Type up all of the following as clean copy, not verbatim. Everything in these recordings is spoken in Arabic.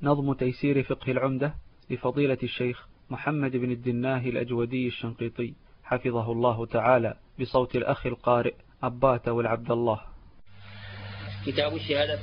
نظم تيسير فقه العمدة لفضيلة الشيخ محمد بن الدناه الأجودي الشنقيطي حفظه الله تعالى، بصوت الأخ القارئ عبات والعبد الله. كتاب الشهادة.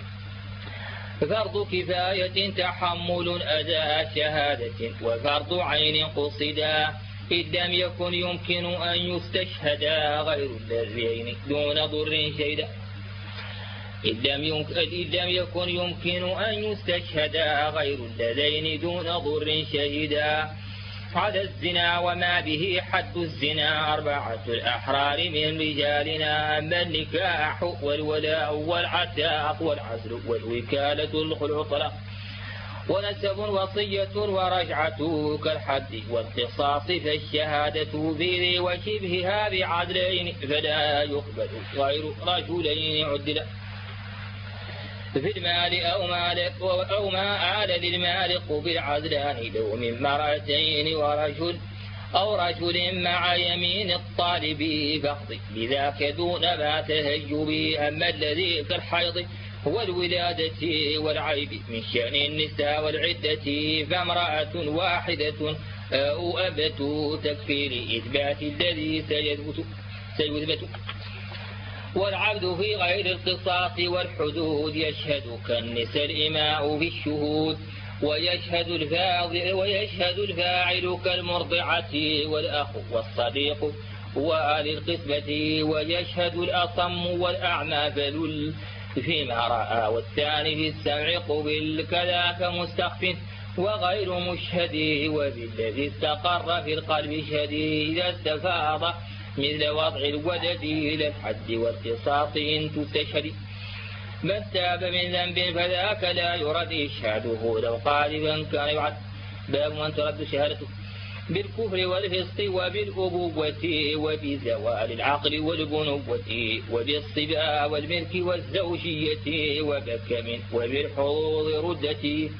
فرض كفاية تحمل أداء شهادة، وفرض عين قصدا إذ لم يكن يمكن أن يستشهدا غير اللذين دون ضر شيدا. إذ لم يكن يمكن أن يستشهدا غير اللذين دون ضر شهدا. على الزنا وما به حد الزنا 4 الأحرار من رجالنا، أما النكاح والولاء والعتاق والعزل والوكالة الخلع طلاق، ونسب وصية ورجعة كالحد والقصاص، فالشهادة بذي وشبهها بعدلين، فلا يقبل غير رجلين عدلا. في المال أو ما آل للمال قبل عدلان، لو من مرأتين ورجل أو رجل مع يمين الطالب فاقضي بذاك دون ما تهجب. أما الذي كالحيض والولادة والعيب من شأن النساء والعدة، فامرأة واحدة أو أبة تكفي لإثبات الذي سيثبت. والعبد في غير القصاص والحدود يشهد كالنساء الإماء في الشهود، ويشهد الفاعل كالمرضعة والأخ والصديق وآل القسمة، ويشهد الأصم والأعمى فذل فيما رأى، والثاني في السمع قبل كذاك مستخف وغير مشهد. وبالذي استقر في القلب شهد إذا استفاض مثل وضع الولد إلى الحد والقصاص إن تستشهد. من تاب من ذنب فذاك لا يرد إشهاده لو قاذفا كان يعد. باب من ترد شهادته بالكفر والفسق وبالأبوة وبزوال العقل والبنوة وبالصبا والملك والزوجية وبكم وبالحظوظ ردة.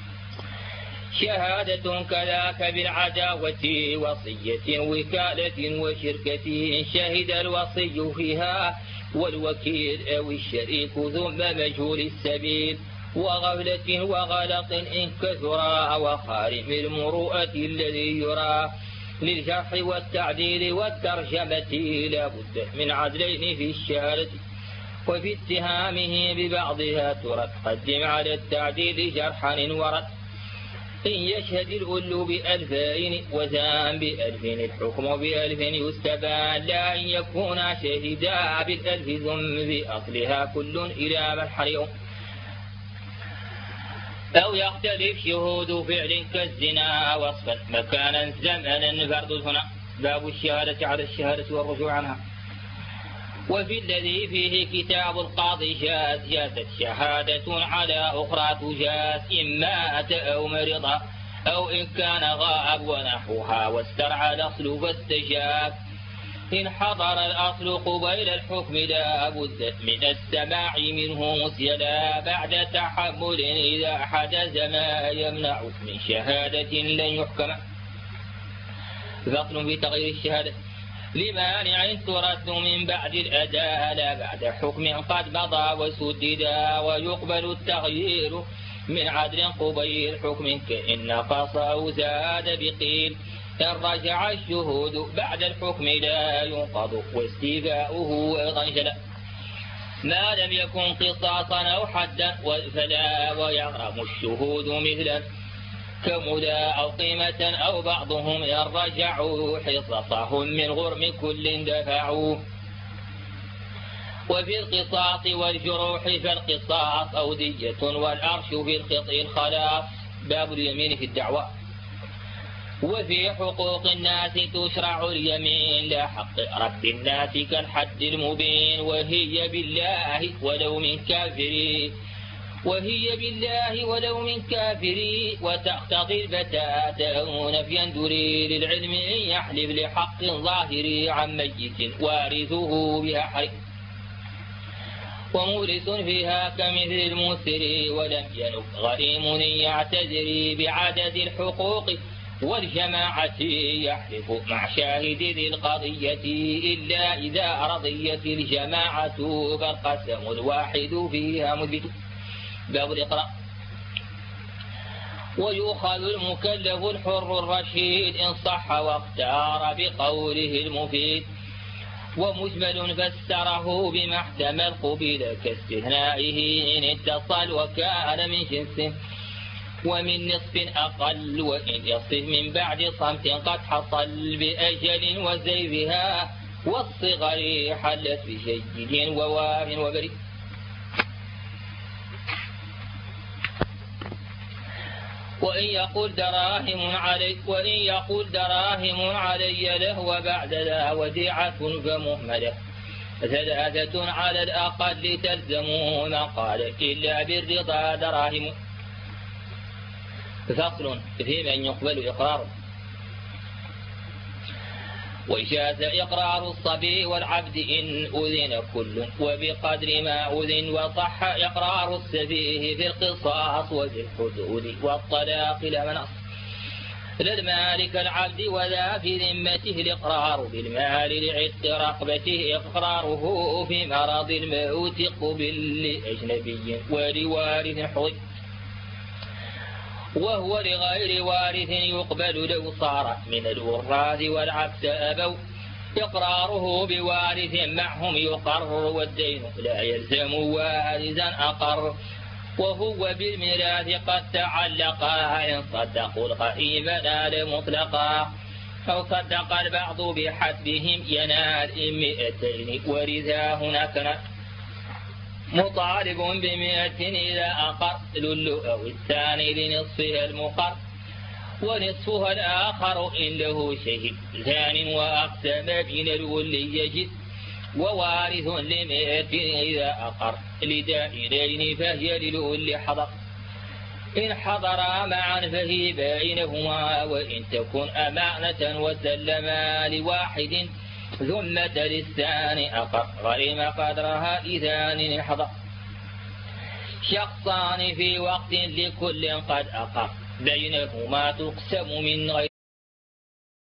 شهادة كذاك بالعداوة وصية وكالة وشركة، شهد الوصي فيها والوكيل أو الشريك ثم مجهول السبيل، وغفلة وغلط إن كثرا وخارم المروءة الذي يرى. للجرح والتعديل والترجمة لا بد من عدلين في الشهادة، وفي اتهامه ببعضها ترد قدم على التعديل جرحا ورد. إن يشهد الأل ب2000 وزان ب1000 الحكم ب1000 يستبان، لا أن يكون شهدا ب1000 ثم بأصلها كل إلى منحر. أو يختلف شهود فعل كالزنا وصفا مكانا زمنا فرد هنا. باب الشهادة على الشهادة والرجوع عنها. وفي الذي فيه كتاب القاضي جازت شهادة على أخرى تجاز، إن مات أو مرض أو إن كان غائب ونحوها واسترعى الأصل فاستجاب. إن حضر الأصل قبيل الحكم لا بد من السماع منه مسيلا، بعد تحمل إذا حدث ما يمنع من شهادة لن يحكم. فصل في تغيير الشهادة. لمانع ترد من بعد الأداء لا بعد حكم قد مضى وسددا، ويقبل التغيير من عدل قبيل حكم كإن نقص أو زاد بقيل. إن رجع الشهود بعد الحكم لا ينقض واستيفاؤه أيضا جلا، ما لم يكن قصاصا أو حدا فلا، ويغرم الشهود مثلا كمدا أو قيمة أو بعضهم إن رجعوا حصصهم من غرم كل دفعوا. وفي القصاص والجروح فالقصاص أو دية والعرش في الخطء الخلاص. باب اليمين في الدعوى. وفي حقوق الناس تشرع اليمين لا حق رد الناس كالحد المبين، وهي بالله ولو من كافري وتقتضي البتات أو نفيا دري للعلم إن يحلف لحق ظاهري عن ميت وارثه بها حري. ومورث فيها كمثل المسر ولم ينب غريم يعتذري بعدد الحقوق والجماعة يحلف مع شاهد ذي القضية، إلا إذا رضيت الجماعة فالقسم الواحد فيها مثبت. باب الإقراء. ويؤخذ المكلف الحر الرشيد إن صح واختار بقوله المفيد. ومجمل فسره بما احتمل قبل كاستثنائه إن اتصل وكان من جنسه ومن نصف أقل وإن يصف من بعد صمت قد حصل بأجل وزيفها والصغر حلت بجيد وواه وبريء. وإن يقول دراهم علي له وبعد ذا وديعة فمهملة 3 على الأقل تلزمون قال إلا بالرضا دراهم. فصل في من يقبل إقراره. وجاز إقرار الصبي والعبد إن أذن كل وبقدر ما أذن وصح إقرار السفيه في القصاص وفي الحدود والطلاق لا منص للمال كالعبد وذا في ذمته الإقرار بالمال لعتق رقبته إقراره في مرض الموت قبل لأجنبي ولوارث حضر وهو لغير وارث يقبل لو صار من الوراث والعبد أبوا إقراره بوارث معهم يقر والدين لا يلزم وارثا أقر. وهو بالميراث قد تعلقا إن صدقوا الغائب نال مطلقا أو صدق البعض بحسبهم ينال 200 ورثا هناك مطالب ب100 إذا أقر للو أو الثاني لنصفها المقر ونصفها الآخر إن له شهيد زان وأقسم بين الولي يجد ووارث ل100 إذا أقر لدائرين فهي للولي حضر إن حضرا معا فهي بينهما وإن تكن أمانة وسلما لواحد ثم للثاني أقر غرم قدرها إذان حضر. شخصان في وقت لكل قد أقر بينهما تقسم من غير